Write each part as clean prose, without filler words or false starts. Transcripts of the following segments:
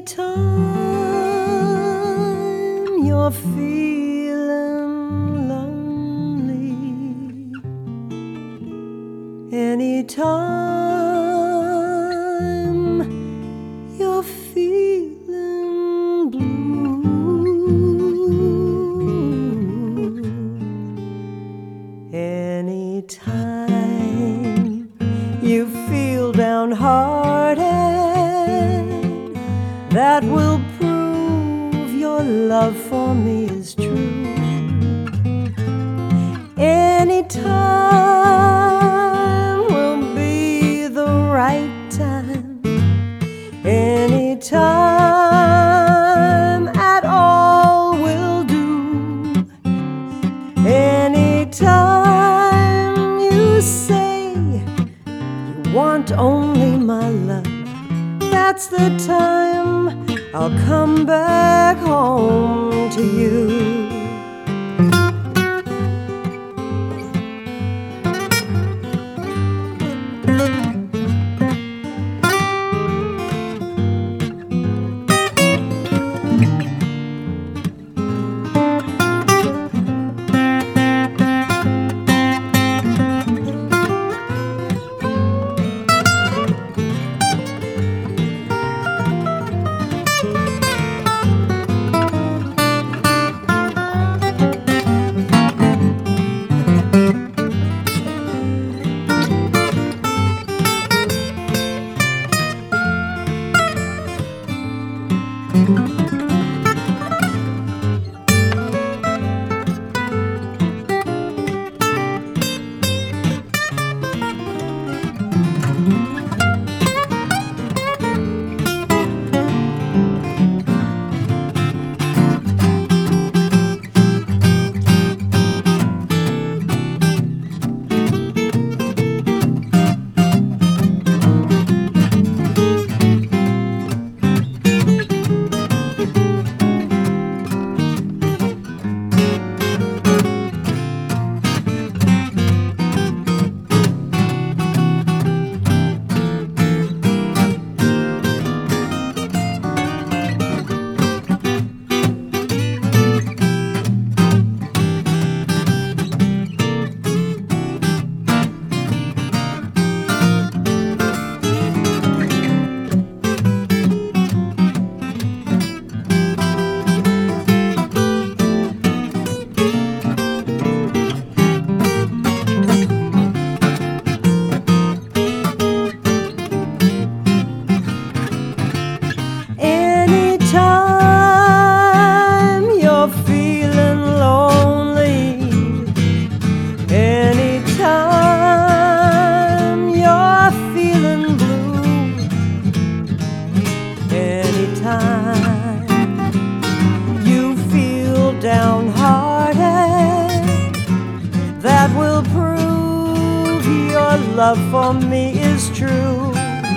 Anytime you're feeling lonely, anytime you're feeling blue, anytime you feel downhearted, that will prove your love for me is true. Anytime will be the right time, anytime at all will do. Anytime you say you want only my love, that's the time I'll come back home to you. You feel downhearted, that will prove your love for me is true.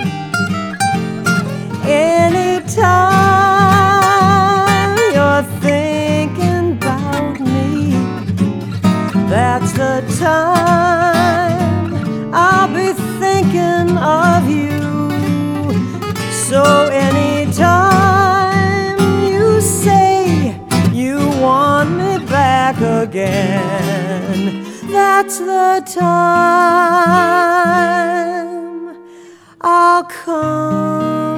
Anytime you're thinking about me, that's the time I'll be thinking of you. So anytime you say you want me back again, that's the time I'll come